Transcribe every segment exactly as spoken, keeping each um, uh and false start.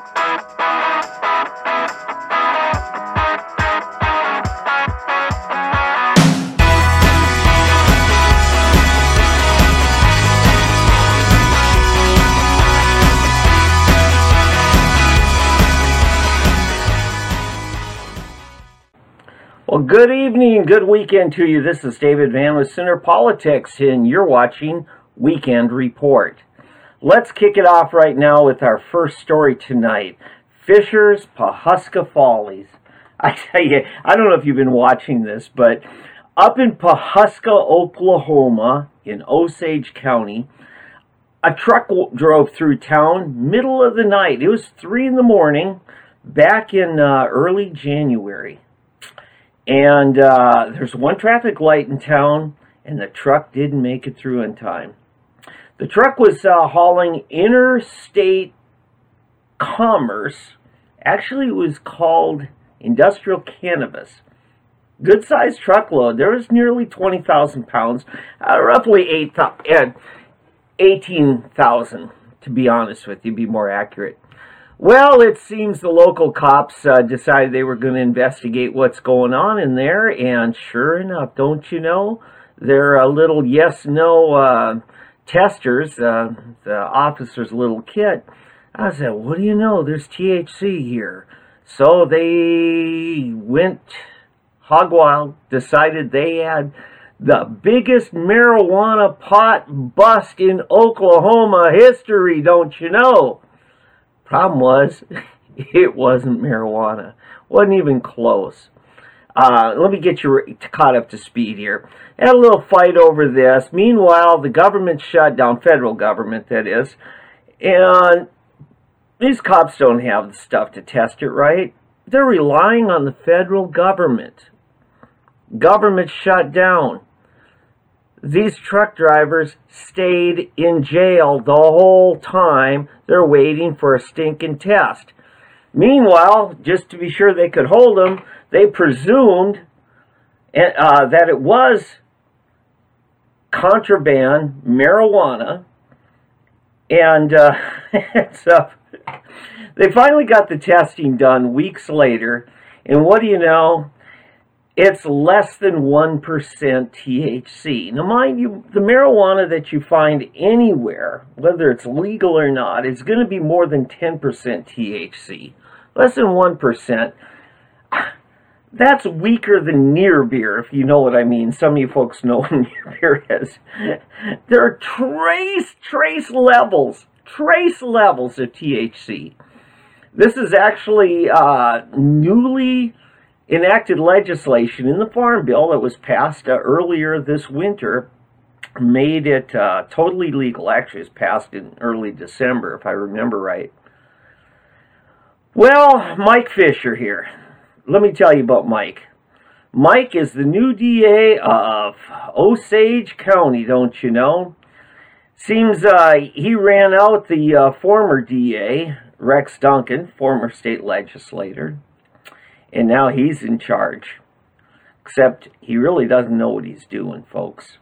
Well, good evening, good weekend to you. This is David Van with Center Politics, and you're watching Weekend Report. Let's kick it off right now with our first story tonight. Fisher's Pawhuska Follies. I tell you, I don't know if you've been watching this, but up in Pawhuska, Oklahoma, in Osage County, a truck drove through town middle of the night. It was three in the morning back in uh, early January. And uh, there's one traffic light in town, and the truck didn't make it through in time. The truck was uh, hauling interstate commerce. Actually, it was called industrial cannabis. Good-sized truckload. There was nearly twenty thousand pounds, uh, roughly eighteen thousand, to be honest with you, be more accurate. Well, it seems the local cops uh, decided they were going to investigate what's going on in there, and sure enough, don't you know, they're a little yes-no uh, testers, uh, the officer's little kit. I said, what do you know, there's T H C here. So they went hog wild, decided they had the biggest marijuana pot bust in Oklahoma history, don't you know? Problem was, it wasn't marijuana. Wasn't even close. Uh, let me get you caught up to speed here. Had a little fight over this. Meanwhile, the government shut down, federal government that is, and these cops don't have the stuff to test it, right? They're relying on the federal government. Government shut down. These truck drivers stayed in jail the whole time they're waiting for a stinking test. Meanwhile, just to be sure they could hold them, they presumed uh, that it was contraband marijuana. And uh, so they finally got the testing done weeks later. And what do you know? It's less than one percent T H C. Now, mind you, the marijuana that you find anywhere, whether it's legal or not, is going to be more than ten percent T H C. Less than one percent. That's weaker than near beer, if you know what I mean. Some of you folks know what near beer is. There are trace, trace levels, trace levels of T H C. This is actually uh, newly enacted legislation in the Farm Bill that was passed uh, earlier this winter, made it uh, totally legal. Actually, it was passed in early December, if I remember right. Well, Mike Fisher here. Let me tell you about Mike. Mike is the new D A of Osage County, don't you know? Seems uh, he ran out the uh, former D A, Rex Duncan, former state legislator. And now he's in charge. Except he really doesn't know what he's doing, folks.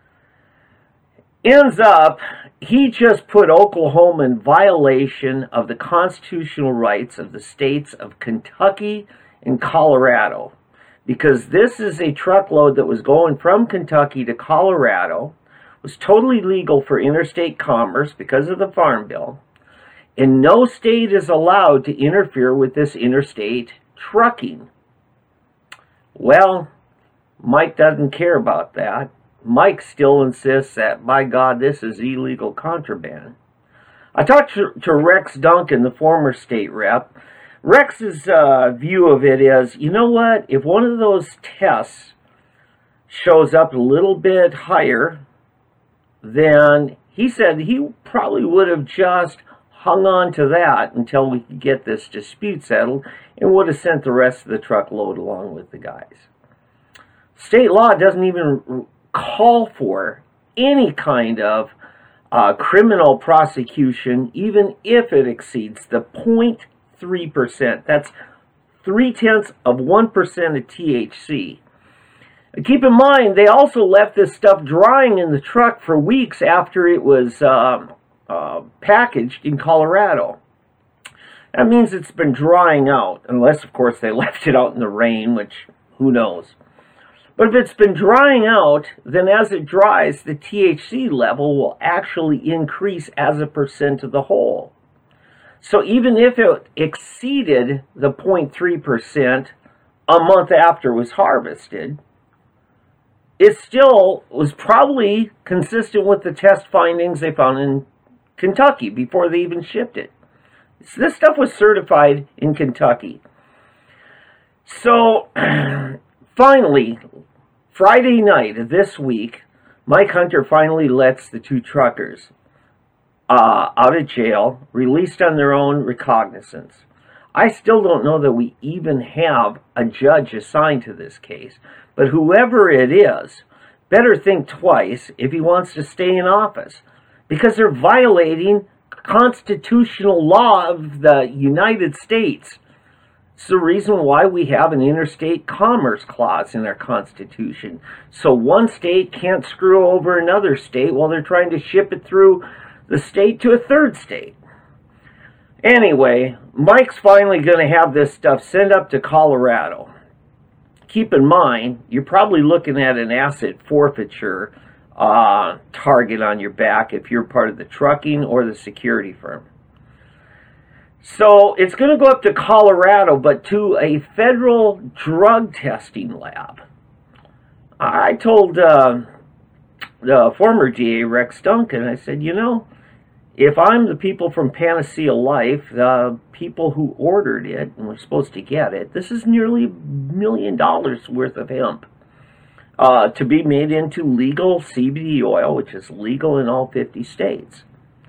Ends up, he just put Oklahoma in violation of the constitutional rights of the states of Kentucky and Colorado. Because this is a truckload that was going from Kentucky to Colorado. Was totally legal for interstate commerce because of the Farm Bill. And no state is allowed to interfere with this interstate trucking. Well, Mike doesn't care about that. Mike still insists that, by God, this is illegal contraband. I talked to, to Rex Duncan, the former state rep. Rex's uh, view of it is, you know what, if one of those tests shows up a little bit higher, then he said he probably would have just hung on to that until we could get this dispute settled and would have sent the rest of the truckload along with the guys. State law doesn't even call for any kind of uh, criminal prosecution, even if it exceeds the zero point three percent. That's three-tenths of one percent of T H C. Keep in mind, they also left this stuff drying in the truck for weeks after it was uh, uh, packaged in Colorado. That means it's been drying out, unless, of course, they left it out in the rain, which, who knows. But if it's been drying out, then as it dries, the T H C level will actually increase as a percent of the whole. So even if it exceeded the zero point three percent a month after it was harvested, it still was probably consistent with the test findings they found in Kentucky before they even shipped it. So this stuff was certified in Kentucky. So finally, Friday night of this week, Mike Hunter finally lets the two truckers uh, out of jail, released on their own recognizance. I still don't know that we even have a judge assigned to this case, but whoever it is better think twice if he wants to stay in office, because they're violating constitutional law of the United States. It's the reason why we have an interstate commerce clause in our Constitution. So one state can't screw over another state while they're trying to ship it through the state to a third state. Anyway, Mike's finally going to have this stuff sent up to Colorado. Keep in mind, you're probably looking at an asset forfeiture uh, target on your back if you're part of the trucking or the security firm. So it's going to go up to Colorado, but to a federal drug testing lab. I told uh, the former D A, Rex Duncan, I said, you know, if I'm the people from Panacea Life, the people who ordered it and were supposed to get it, this is nearly a million dollars worth of hemp uh, to be made into legal C B D oil, which is legal in all fifty states.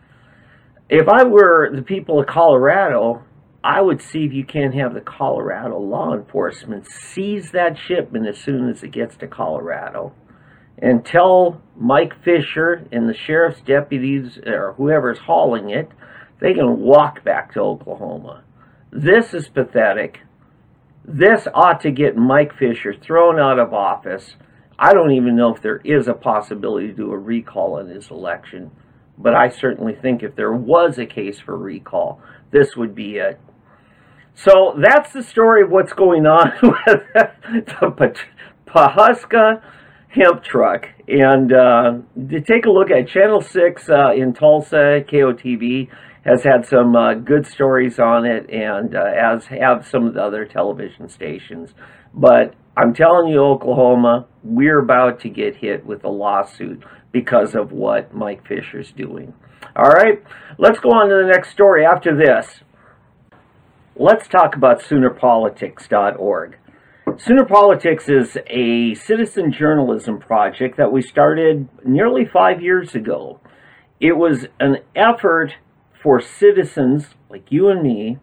If I were the people of Colorado, I would see if you can't have the Colorado law enforcement seize that shipment as soon as it gets to Colorado and tell Mike Fisher and the sheriff's deputies or whoever's hauling it, they can walk back to Oklahoma. This is pathetic. This ought to get Mike Fisher thrown out of office. I don't even know if there is a possibility to do a recall in his election. But I certainly think if there was a case for recall, this would be it. So that's the story of what's going on with the Pawhuska hemp truck. And uh, to take a look at Channel six uh, in Tulsa, K O T V, has had some uh, good stories on it, and uh, as have some of the other television stations. But I'm telling you, Oklahoma, we're about to get hit with a lawsuit because of what Mike Fisher's doing. All right, let's go on to the next story after this. Let's talk about Sooner Politics dot org. Sooner Politics is a citizen journalism project that we started nearly five years ago. It was an effort for citizens like you and me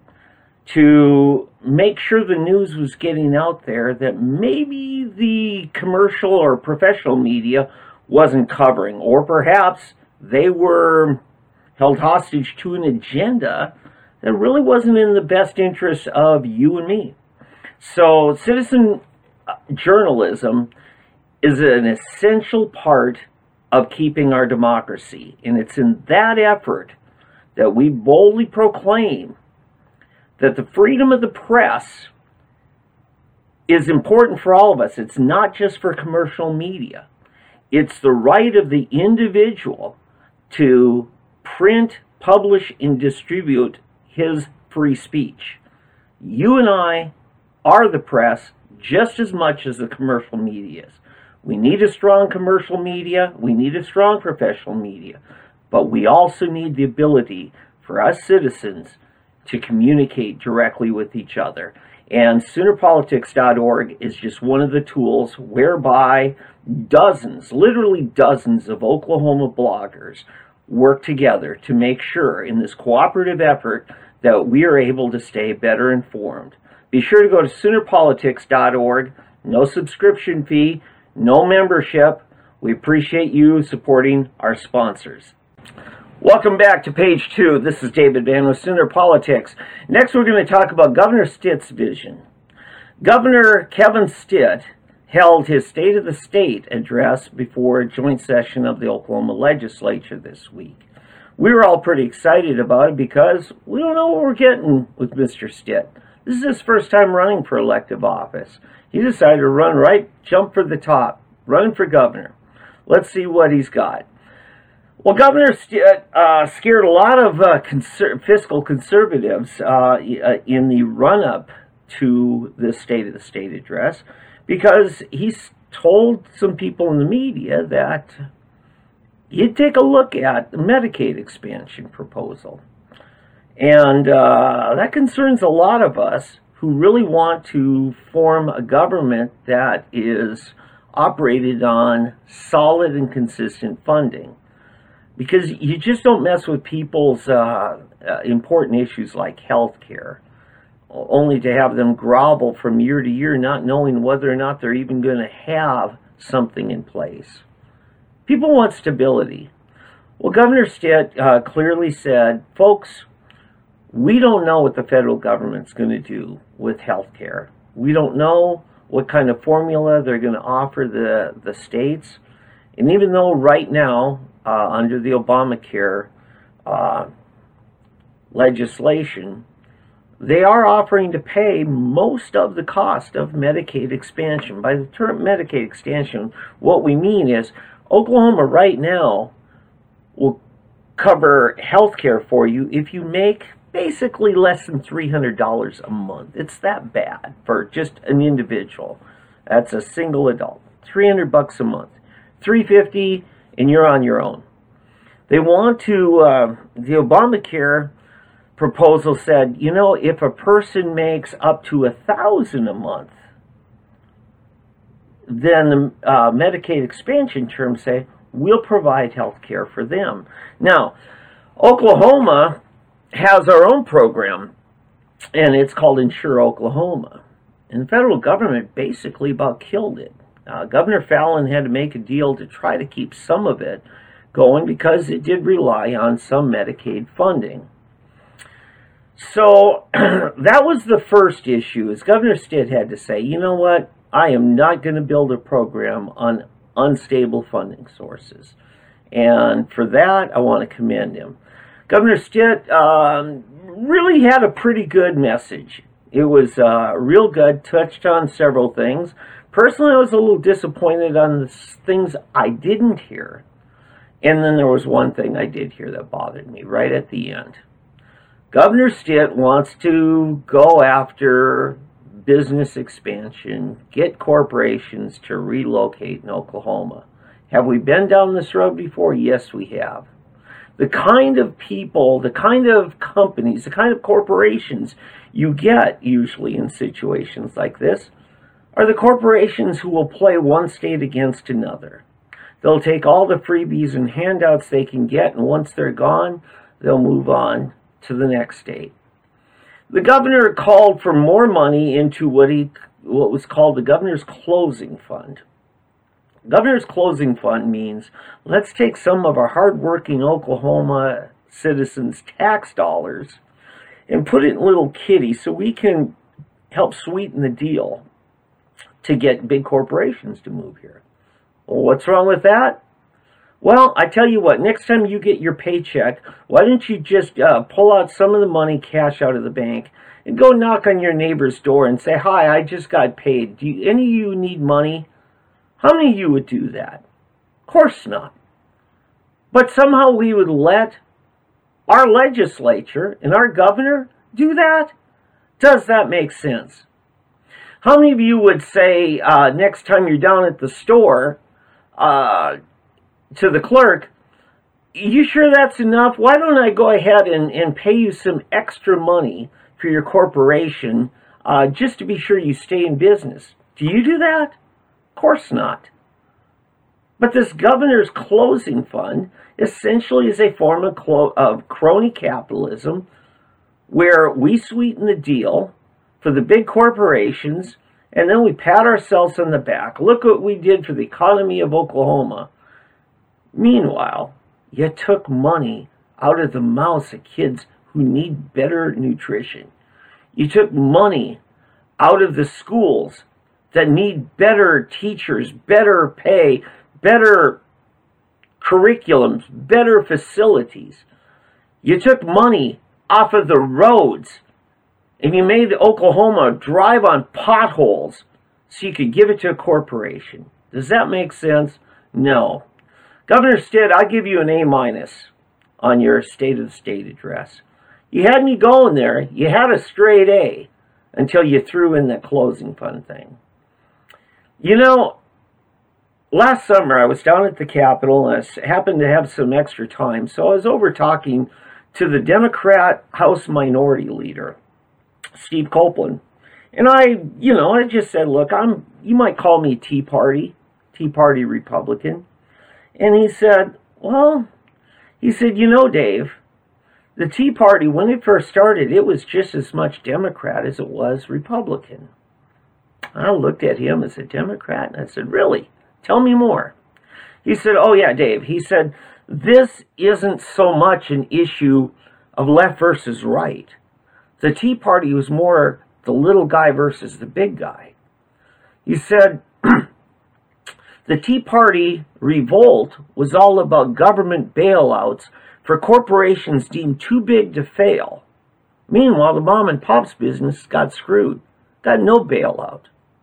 to make sure the news was getting out there that maybe the commercial or professional media wasn't covering, or perhaps they were held hostage to an agenda that really wasn't in the best interest of you and me. So citizen journalism is an essential part of keeping our democracy, and it's in that effort that we boldly proclaim that the freedom of the press is important for all of us. It's not just for commercial media. It's the right of the individual to print, publish, and distribute his free speech. You and I are the press just as much as the commercial media is. We need a strong commercial media. We need a strong professional media. But we also need the ability for us citizens to communicate directly with each other. And Sooner Politics dot org is just one of the tools whereby dozens, literally dozens of Oklahoma bloggers work together to make sure in this cooperative effort that we are able to stay better informed. Be sure to go to Sooner Politics dot org. No subscription fee, no membership. We appreciate you supporting our sponsors. Welcome back to page two. This is David Van with Sooner Politics. Next, we're going to talk about Governor Stitt's vision. Governor Kevin Stitt held his State of the State address before a joint session of the Oklahoma legislature this week. We were all pretty excited about it because we don't know what we're getting with Mister Stitt. This is his first time running for elective office. He decided to run right, jump for the top, running for governor. Let's see what he's got. Well, Governor Stitt uh, scared a lot of uh, conser fiscal conservatives uh, in the run-up to the State of the State address because he's told some people in the media that he'd take a look at the Medicaid expansion proposal. And uh, that concerns a lot of us who really want to form a government that is operated on solid and consistent funding. Because you just don't mess with people's uh, uh, important issues like health care, only to have them grovel from year to year, not knowing whether or not they're even going to have something in place. People want stability. Well, Governor Stitt uh, clearly said, folks, we don't know what the federal government's going to do with health care. We don't know what kind of formula they're going to offer the, the states. And even though right now, uh, under the Obamacare uh, legislation, they are offering to pay most of the cost of Medicaid expansion. By the term Medicaid expansion, what we mean is Oklahoma right now will cover health care for you if you make basically less than three hundred dollars a month. It's that bad for just an individual. That's a single adult. three hundred bucks a month. three fifty and you're on your own. They want to, uh, the Obamacare proposal said, you know, if a person makes up to a thousand a month, then the uh, Medicaid expansion terms say, we'll provide health care for them. Now, Oklahoma has our own program, and it's called Insure Oklahoma. And the federal government basically about killed it. Uh, Governor Fallin had to make a deal to try to keep some of it going because it did rely on some Medicaid funding. So that was the first issue, is Governor Stitt had to say, you know what, I am not going to build a program on unstable funding sources. And for that, I want to commend him. Governor Stitt um, really had a pretty good message. It was uh, real good, touched on several things. Personally, I was a little disappointed on the things I didn't hear. And then there was one thing I did hear that bothered me right at the end. Governor Stitt wants to go after business expansion, get corporations to relocate in Oklahoma. Have we been down this road before? Yes, we have. The kind of people, the kind of companies, the kind of corporations you get usually in situations like this are the corporations who will play one state against another. They'll take all the freebies and handouts they can get, and once they're gone, they'll move on to the next state. The governor called for more money into what he what was called the Governor's Closing Fund. Governor's Closing Fund means let's take some of our hardworking Oklahoma citizens' tax dollars and put it in little kitties so we can help sweeten the deal to get big corporations to move here. Well, what's wrong with that? Well, I tell you what, next time you get your paycheck, why don't you just uh, pull out some of the money, cash out of the bank, and go knock on your neighbor's door and say, hi, I just got paid. Do you, any of you need money? How many of you would do that? Of course not. But somehow we would let our legislature and our governor do that? Does that make sense? How many of you would say uh, next time you're down at the store uh, to the clerk, you sure that's enough? Why don't I go ahead and, and pay you some extra money for your corporation uh, just to be sure you stay in business? Do you do that? Of course not. But this Governor's Closing Fund essentially is a form of, of crony capitalism where we sweeten the deal for the big corporations and then we pat ourselves on the back. Look what we did for the economy of Oklahoma. Meanwhile, you took money out of the mouths of kids who need better nutrition. You took money out of the schools that need better teachers, better pay, better curriculums, better facilities. You took money off of the roads and you made Oklahoma drive on potholes so you could give it to a corporation. Does that make sense? No. Governor Stitt, I'll give you an A minus on your State of the State address. You had me going there. You had a straight A until you threw in that closing fund thing. You know, last summer I was down at the Capitol and I happened to have some extra time, so I was over talking to the Democrat House Minority Leader, Steve Copeland. And I, you know, I just said, look, I'm, you might call me Tea Party, Tea Party Republican. And he said, well, he said, you know, Dave, the Tea Party, when it first started, it was just as much Democrat as it was Republican. I looked at him as a Democrat and I said, really? Tell me more. He said, oh yeah, Dave. He said, this isn't so much an issue of left versus right. The Tea Party was more the little guy versus the big guy. He said, the Tea Party revolt was all about government bailouts for corporations deemed too big to fail. Meanwhile, the mom and pop's business got screwed, got no bailout.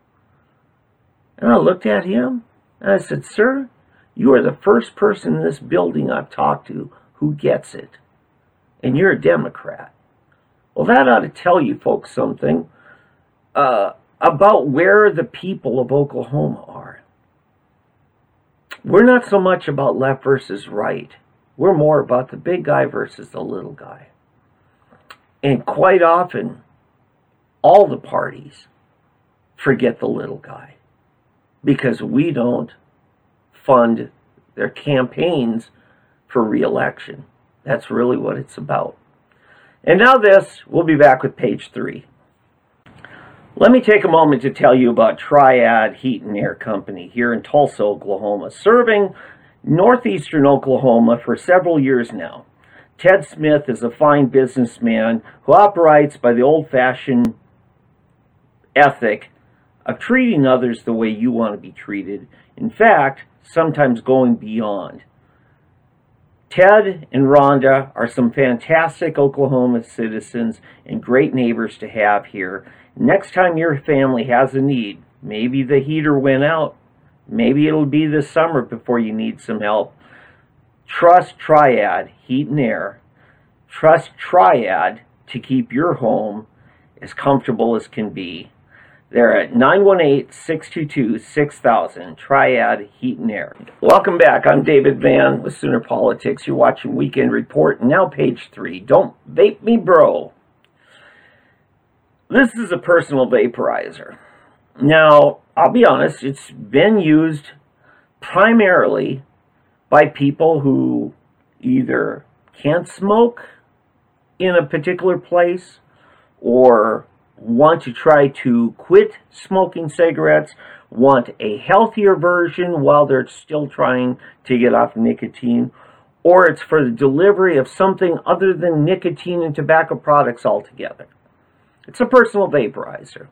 And I looked at him and I said, sir, you are the first person in this building I've talked to who gets it. And you're a Democrat. Well, that ought to tell you folks something uh, about where the people of Oklahoma are. We're not so much about left versus right. We're more about the big guy versus the little guy. And quite often, all the parties forget the little guy because we don't fund their campaigns for re-election. That's really what it's about. And now this, we'll be back with page three. Let me take a moment to tell you about Triad Heat and Air Company here in Tulsa, Oklahoma, serving northeastern Oklahoma for several years now. Ted Smith is a fine businessman who operates by the old-fashioned ethic of treating others the way you want to be treated. In fact, sometimes going beyond. Ted and Rhonda are some fantastic Oklahoma citizens and great neighbors to have here. Next time your family has a need, maybe the heater went out, maybe it'll be this summer before you need some help. Trust Triad Heat and Air. Trust Triad to keep your home as comfortable as can be. They're at nine one eight, six two two, six thousand, Triad Heat and Air. Welcome back. I'm David Vann with Sooner Politics. You're watching Weekend Report. Now page three. Don't vape me, bro. This is a personal vaporizer. Now, I'll be honest, it's been used primarily by people who either can't smoke in a particular place or want to try to quit smoking cigarettes, want a healthier version while they're still trying to get off nicotine, or it's for the delivery of something other than nicotine and tobacco products altogether. It's a personal vaporizer.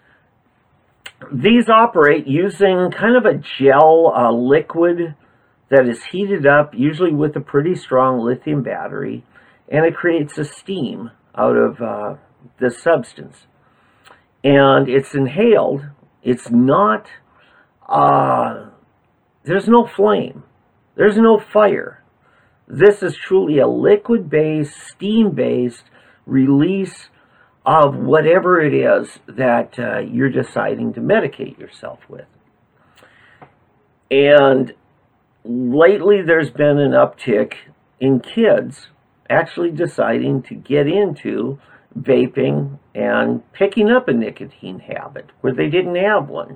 These operate using kind of a gel uh, liquid that is heated up, usually with a pretty strong lithium battery, and it creates a steam out of uh, the substance. And it's inhaled. It's not, uh, there's no flame. There's no fire. This is truly a liquid-based, steam-based release of whatever it is that uh, you're deciding to medicate yourself with. And lately there's been an uptick in kids actually deciding to get into vaping and picking up a nicotine habit where they didn't have one.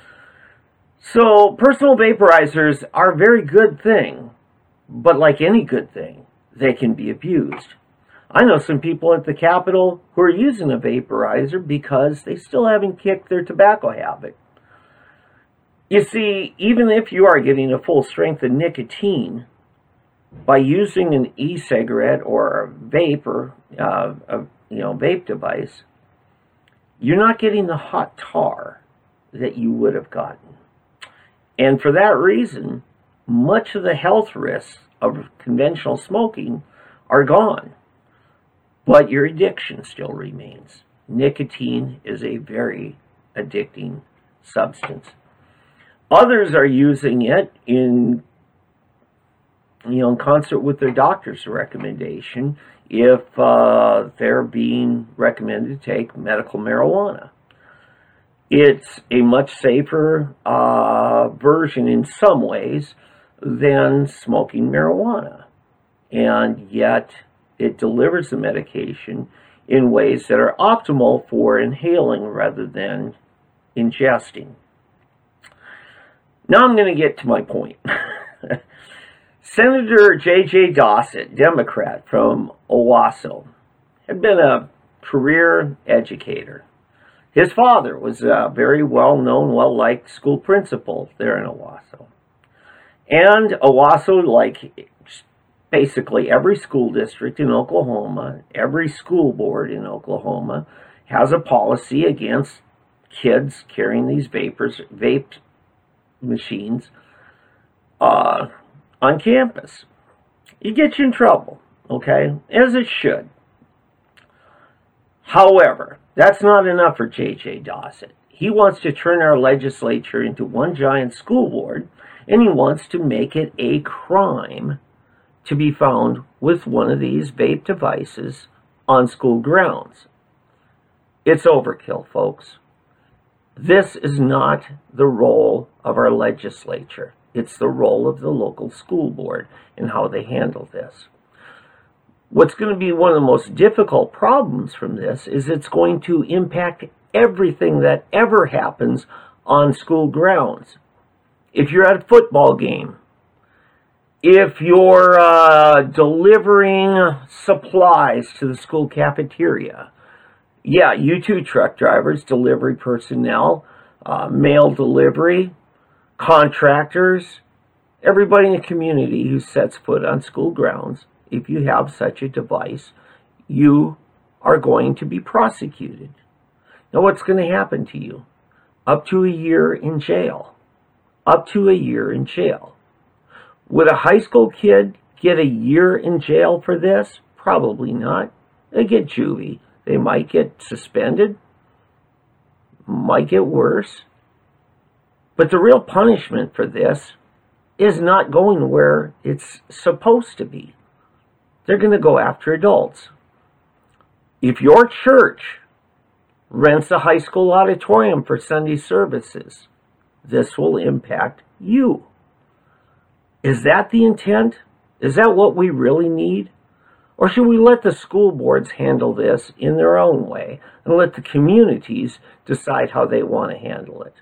So personal vaporizers are a very good thing, but like any good thing, they can be abused. I know some people at the Capitol who are using a vaporizer because they still haven't kicked their tobacco habit. You see, even if you are getting a full strength of nicotine, by using an e-cigarette or a vape or uh, a you know, vape device, you're not getting the hot tar that you would have gotten. And for that reason, much of the health risks of conventional smoking are gone, but your addiction still remains. Nicotine is a very addicting substance. Others are using it in, you know, in concert with their doctor's recommendation if uh, they're being recommended to take medical marijuana. It's a much safer uh, version in some ways than smoking marijuana, and yet it delivers the medication in ways that are optimal for inhaling rather than ingesting. Now I'm going to get to my point. Senator J J Dossett, Democrat from Owasso, had been a career educator. His father was a very well-known, well-liked school principal there in Owasso. And Owasso, like basically every school district in Oklahoma, every school board in Oklahoma, has a policy against kids carrying these vapors, vape machines uh, on campus. It gets you in trouble, okay, as it should. However, that's not enough for J J Dossett. He wants to turn our legislature into one giant school board, and he wants to make it a crime to be found with one of these vape devices on school grounds. It's overkill, folks. This is not the role of our legislature. It's the role of the local school board and how they handle this. What's going to be one of the most difficult problems from this is it's going to impact everything that ever happens on school grounds. If you're at a football game, if you're uh, delivering supplies to the school cafeteria, yeah, you too, truck drivers, delivery personnel, uh, mail delivery, contractors, everybody in the community who sets foot on school grounds, if you have such a device, you are going to be prosecuted. Now, what's going to happen to you? Up to a year in jail. Up to a year in jail. Would a high school kid get a year in jail for this? Probably not. They get juvie. They might get suspended. Might get worse. But the real punishment for this is not going where it's supposed to be. They're going to go after adults. If your church rents a high school auditorium for Sunday services, this will impact you. Is that the intent? Is that what we really need? Or should we let the school boards handle this in their own way and let the communities decide how they want to handle it?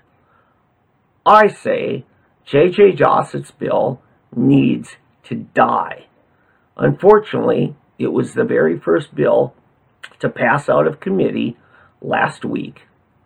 I say J J Dossett's bill needs to die. Unfortunately, it was the very first bill to pass out of committee last week.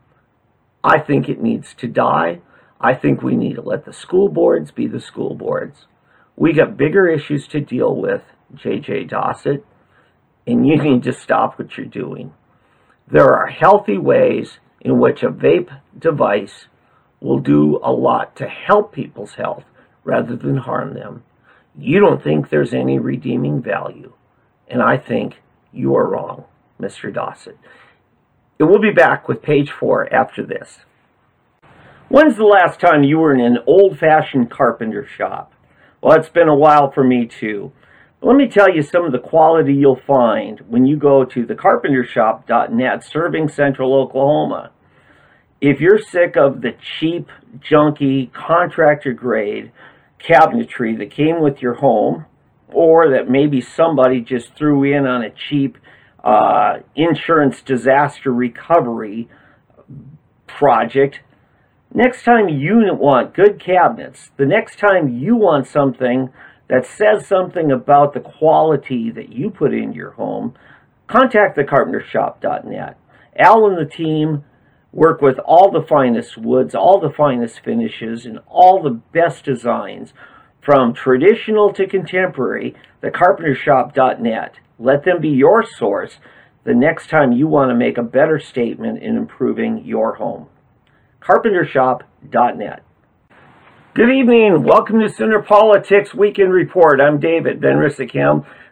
I think it needs to die. I think we need to let the school boards be the school boards. We got bigger issues to deal with, J J Dossett, and you need to stop what you're doing. There are healthy ways in which a vape device will do a lot to help people's health rather than harm them. You don't think there's any redeeming value, and I think you are wrong, Mister Dossett. And we'll be back with page four after this. When's the last time you were in an old-fashioned carpenter shop? Well, it's been a while for me too. Let me tell you some of the quality you'll find when you go to the carpenter shop dot net, serving Central Oklahoma. If you're sick of the cheap, junky, contractor-grade cabinetry that came with your home, or that maybe somebody just threw in on a cheap uh, insurance disaster recovery project, next time you want good cabinets, the next time you want something that says something about the quality that you put in your home, contact the carpenter shop dot net. Al and the team work with all the finest woods, all the finest finishes, and all the best designs, from traditional to contemporary. The carpenter shop dot net. Let them be your source the next time you want to make a better statement in improving your home. carpenter shop dot net. Good evening. Welcome to Sooner Politics Weekend Report. I'm David Van Rysselkamp.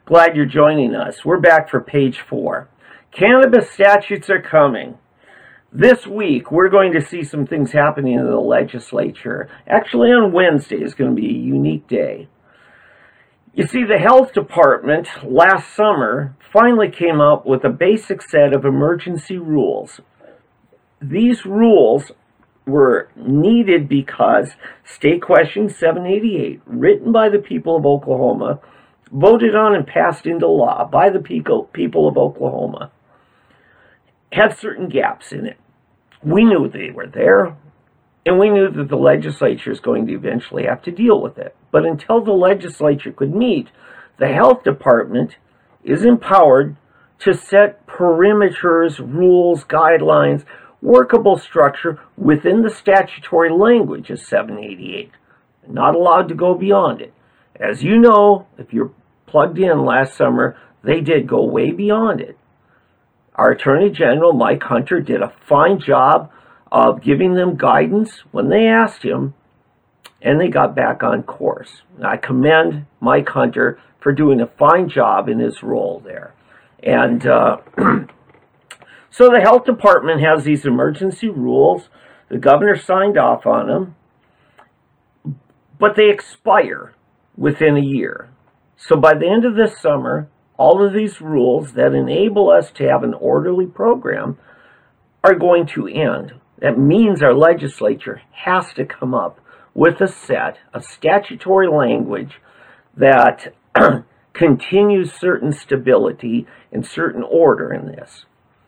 Glad you're joining us. We're back for page four. Cannabis statutes are coming. This week, we're going to see some things happening in the legislature. Actually, on Wednesday is going to be a unique day. You see, the health department last summer finally came up with a basic set of emergency rules. These rules were needed because State Question seven eighty-eight, written by the people of Oklahoma, voted on and passed into law by the people of Oklahoma, had certain gaps in it. We knew they were there, and we knew that the legislature is going to eventually have to deal with it. But until the legislature could meet, the health department is empowered to set perimeters, rules, guidelines, workable structure within the statutory language of seven eighty-eight. Not allowed to go beyond it. As you know, if you're plugged in last summer, they did go way beyond it. Our Attorney General, Mike Hunter, did a fine job of giving them guidance when they asked him, and they got back on course. And I commend Mike Hunter for doing a fine job in his role there. And uh, so the health department has these emergency rules. The governor signed off on them, but they expire within a year. So by the end of this summer, all of these rules that enable us to have an orderly program are going to end. That means our legislature has to come up with a set of statutory language that continues certain stability and certain order in this.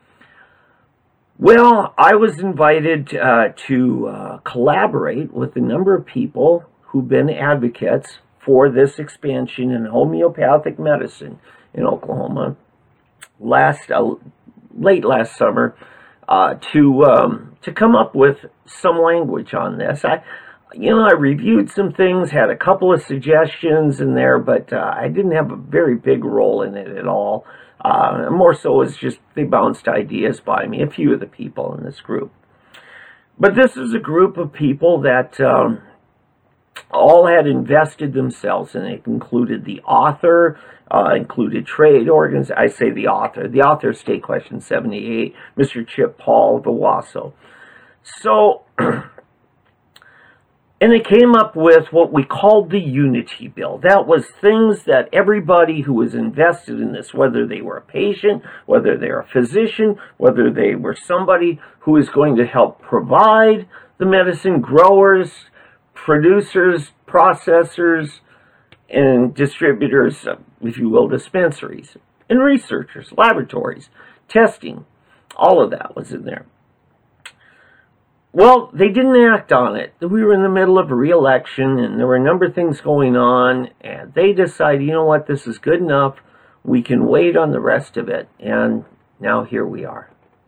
Well, I was invited uh, to uh, collaborate with a number of people who've been advocates for this expansion in homeopathic medicine in Oklahoma last uh, late last summer uh, to um, to come up with some language on this. I, you know, I reviewed some things, had a couple of suggestions in there, but uh, I didn't have a very big role in it at all. Uh, more so it's just they bounced ideas by me, a few of the people in this group. But this is a group of people that um, all had invested themselves, and it included the author, uh, included trade organs. I say the author. The author of State Question seventy-eight, Mister Chip Paul of Owasso. So, and they came up with what we called the Unity Bill. That was things that everybody who was invested in this, whether they were a patient, whether they were a physician, whether they were somebody who is going to help provide the medicine, growers, producers, processors, and distributors, if you will, dispensaries, and researchers, laboratories, testing, all of that was in there. Well, they didn't act on it. We were in the middle of a re-election, and there were a number of things going on, and they decided, you know what, this is good enough. We can wait on the rest of it, and now here we are.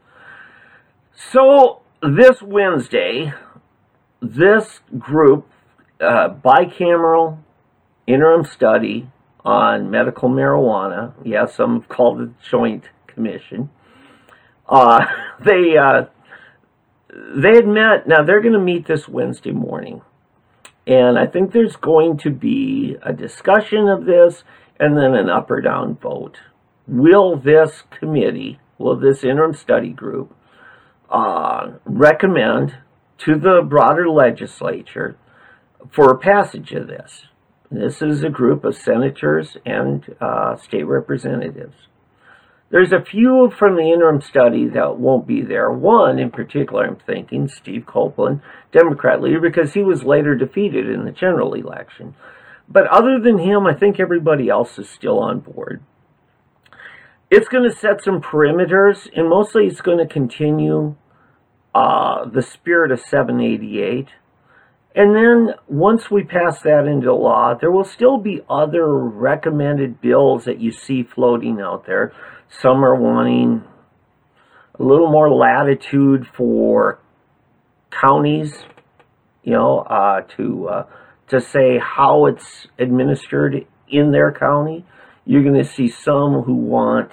So this Wednesday, this group, uh, bicameral interim study on medical marijuana, yes, some have called it Joint Commission, uh, they... Uh, They had met, now they're going to meet this Wednesday morning, and I think there's going to be a discussion of this and then an up or down vote. Will this committee, will this interim study group uh, recommend to the broader legislature for passage of this? This is a group of senators and uh, state representatives. There's a few from the interim study that won't be there. One in particular, I'm thinking, Steve Copeland, Democrat leader, because he was later defeated in the general election. But other than him, I think everybody else is still on board. It's going to set some perimeters, and mostly it's going to continue uh, the spirit of seven eighty-eight. And then once we pass that into law, there will still be other recommended bills that you see floating out there. Some are wanting a little more latitude for counties, you know, uh, to uh, to say how it's administered in their county. You're going to see some who want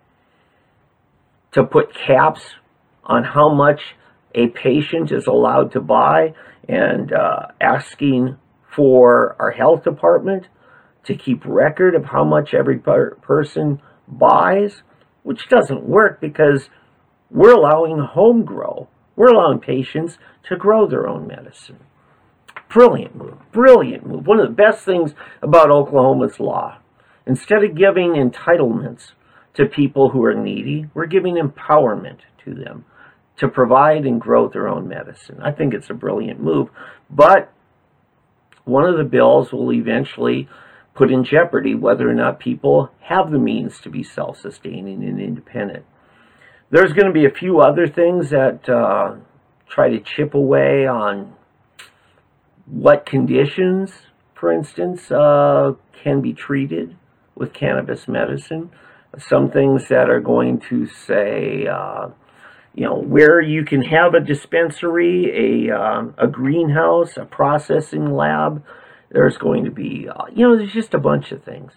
to put caps on how much a patient is allowed to buy, and uh, asking for our health department to keep record of how much every per person buys, which doesn't work because we're allowing home grow. We're allowing patients to grow their own medicine. Brilliant move, brilliant move. One of the best things about Oklahoma's law, instead of giving entitlements to people who are needy, we're giving empowerment to them to provide and grow their own medicine. I think it's a brilliant move, but one of the bills will eventually put in jeopardy whether or not people have the means to be self-sustaining and independent. There's going to be a few other things that uh, try to chip away on what conditions, for instance, uh, can be treated with cannabis medicine. Some things that are going to say, uh, you know, where you can have a dispensary, a, um, a greenhouse, a processing lab. There's going to be, uh, you know, there's just a bunch of things.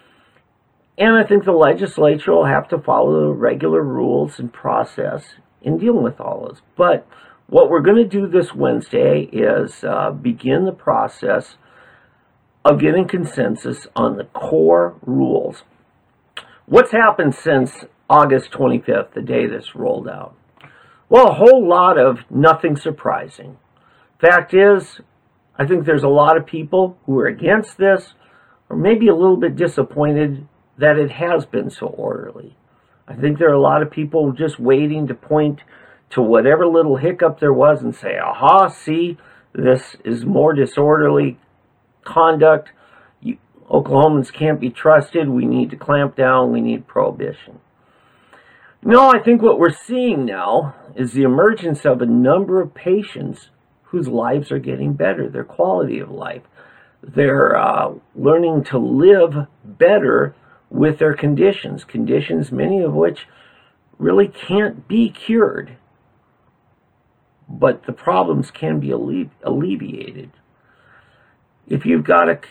And I think the legislature will have to follow the regular rules and process in dealing with all this. But what we're going to do this Wednesday is uh, begin the process of getting consensus on the core rules. What's happened since August twenty-fifth, the day this rolled out? Well, a whole lot of nothing surprising. Fact is, I think there's a lot of people who are against this, or maybe a little bit disappointed that it has been so orderly. I think there are a lot of people just waiting to point to whatever little hiccup there was and say, aha, see, this is more disorderly conduct. You, Oklahomans can't be trusted. We need to clamp down. We need prohibition. No, I think what we're seeing now is the emergence of a number of patients whose lives are getting better, their quality of life. They're uh, learning to live better with their conditions, conditions many of which really can't be cured, but the problems can be alle alleviated. If you've got a,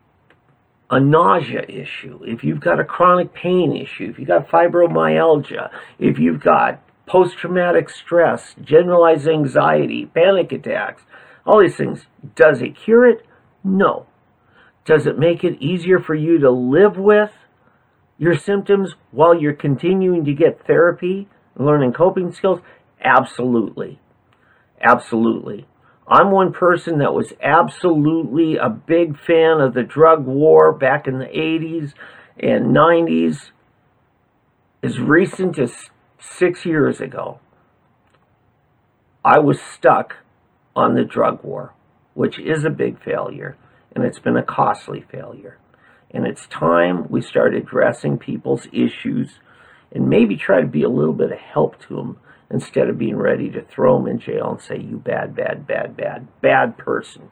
a nausea issue, if you've got a chronic pain issue, if you've got fibromyalgia, if you've got post-traumatic stress, generalized anxiety, panic attacks, all these things, does it cure it? No. Does it make it easier for you to live with your symptoms while you're continuing to get therapy, learning coping skills? Absolutely. Absolutely. I'm one person that was absolutely a big fan of the drug war back in the eighties and nineties. As recent as six years ago, I was stuck on the drug war, which is a big failure, and it's been a costly failure. And it's time we start addressing people's issues and maybe try to be a little bit of help to them instead of being ready to throw them in jail and say, you bad, bad, bad, bad, bad person.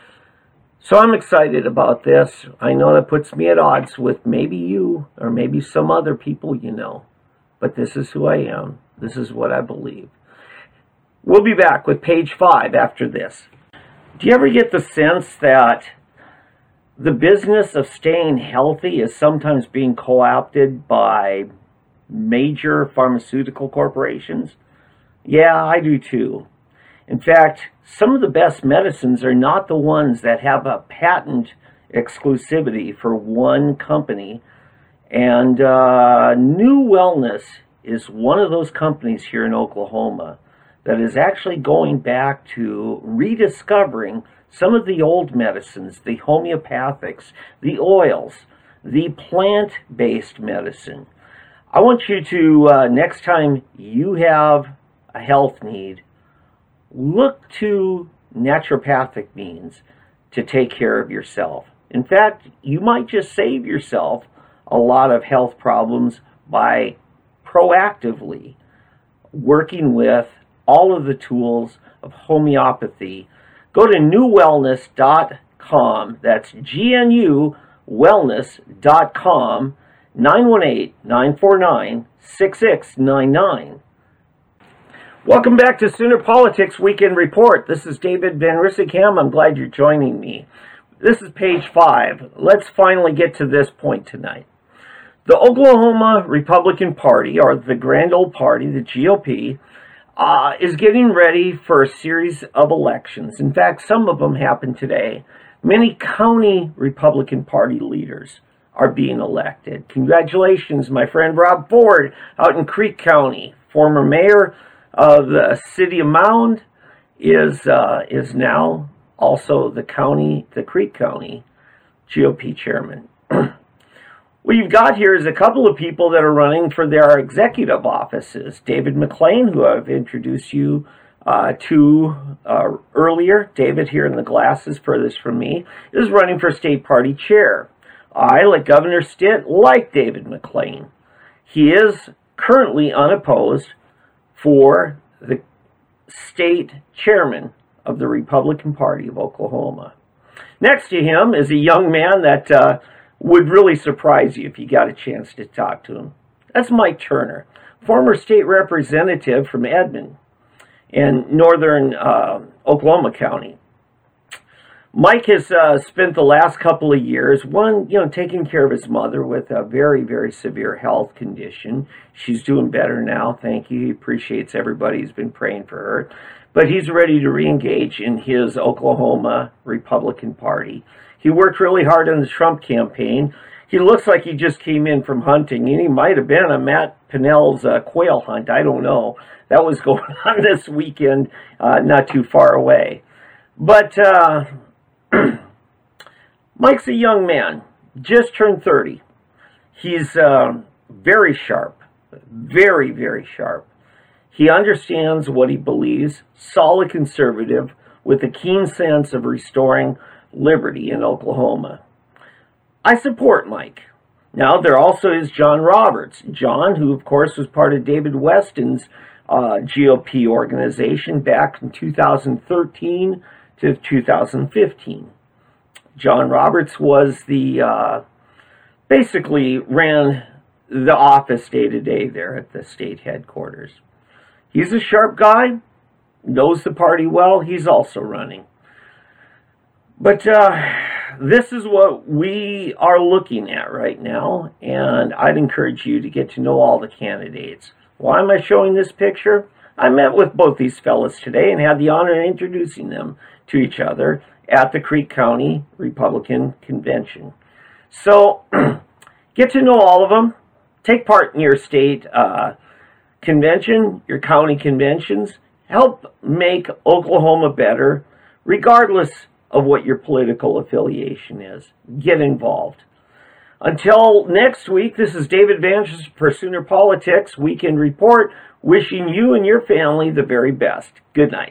So I'm excited about this. I know that puts me at odds with maybe you or maybe some other people you know. But this is who I am. This is what I believe. We'll be back with page five after this. Do you ever get the sense that the business of staying healthy is sometimes being co-opted by major pharmaceutical corporations? Yeah, I do too. In fact, some of the best medicines are not the ones that have a patent exclusivity for one company. And uh, New Wellness is one of those companies here in Oklahoma that is actually going back to rediscovering some of the old medicines, the homeopathics, the oils, the plant-based medicine. I want you to, uh, next time you have a health need, look to naturopathic means to take care of yourself. In fact, you might just save yourself a lot of health problems by proactively working with all of the tools of homeopathy. Go to new wellness dot com. That's G N U wellness dot com. nine one eight, nine four nine, six six nine nine. Welcome back to Sooner Politics Weekend Report. This is David Van Rysselkamp. I'm glad you're joining me. This is page five. Let's finally get to this point tonight. The Oklahoma Republican Party, or the Grand Old Party, the G O P, uh, is getting ready for a series of elections. In fact, some of them happen today. Many county Republican Party leaders are being elected. Congratulations, my friend Rob Ford out in Creek County, former mayor of the city of Mound, is uh, is now also the county, the Creek County G O P chairman. What you've got here is a couple of people that are running for their executive offices. David McLean, who I've introduced you uh, to uh, earlier, David here in the glasses furthest from me, is running for state party chair. I, like Governor Stitt, like David McLean. He is currently unopposed for the state chairman of the Republican Party of Oklahoma. Next to him is a young man that uh, would really surprise you if you got a chance to talk to him. That's Mike Turner, former state representative from Edmond in northern uh, Oklahoma County. Mike has uh, spent the last couple of years, one, you know, taking care of his mother with a very, very severe health condition. She's doing better now, thank you. He appreciates everybody who's been praying for her. But he's ready to re-engage in his Oklahoma Republican Party. He worked really hard on the Trump campaign. He looks like he just came in from hunting, and he might have been on Matt Pinnell's uh, quail hunt. I don't know. That was going on this weekend, uh, not too far away. But uh, Mike's a young man, just turned thirty. He's uh, very sharp, very, very sharp. He understands what he believes, solid conservative, with a keen sense of restoring liberty in Oklahoma. I support Mike. Now, there also is John Roberts. John, who, of course, was part of David Weston's uh, G O P organization back in two thousand thirteen to two thousand fifteen. John Roberts was the, uh, basically ran the office day to day there at the state headquarters. He's a sharp guy, knows the party well. He's also running. But uh, this is what we are looking at right now, and I'd encourage you to get to know all the candidates. Why am I showing this picture? I met with both these fellas today and had the honor of introducing them to each other at the Creek County Republican Convention. So get to know all of them. Take part in your state uh, convention, your county conventions. Help make Oklahoma better, regardless of what your political affiliation is. Get involved. Until next week, this is David Vanches for Sooner Politics Weekend Report, wishing you and your family the very best. Good night.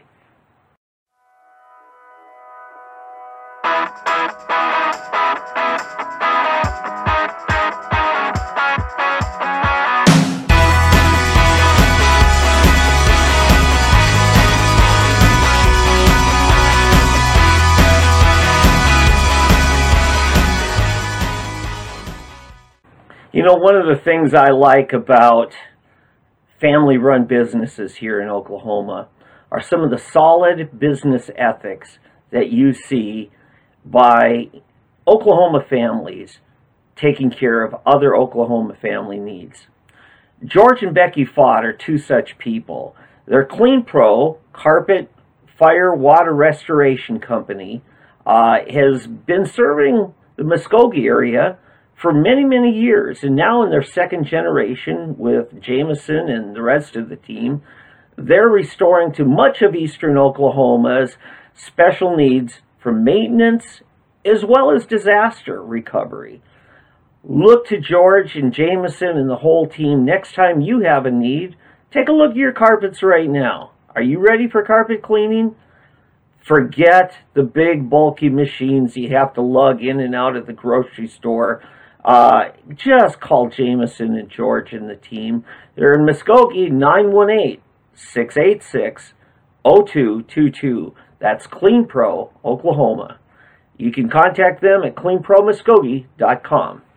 You know, one of the things I like about family-run businesses here in Oklahoma are some of the solid business ethics that you see by Oklahoma families taking care of other Oklahoma family needs. George and Becky Fott are two such people. Their Clean Pro carpet, fire, water restoration company uh, has been serving the Muskogee area for many, many years, and now in their second generation with Jameson and the rest of the team, they're restoring to much of eastern Oklahoma's special needs for maintenance as well as disaster recovery. Look to George and Jameson and the whole team next time you have a need. Take a look at your carpets right now. Are you ready for carpet cleaning? Forget the big bulky machines you have to lug in and out of the grocery store. Uh, just call Jameson and George and the team. They're in Muskogee, nine one eight, six eight six, zero two two two. That's Clean Pro, Oklahoma. You can contact them at clean pro muskogee dot com.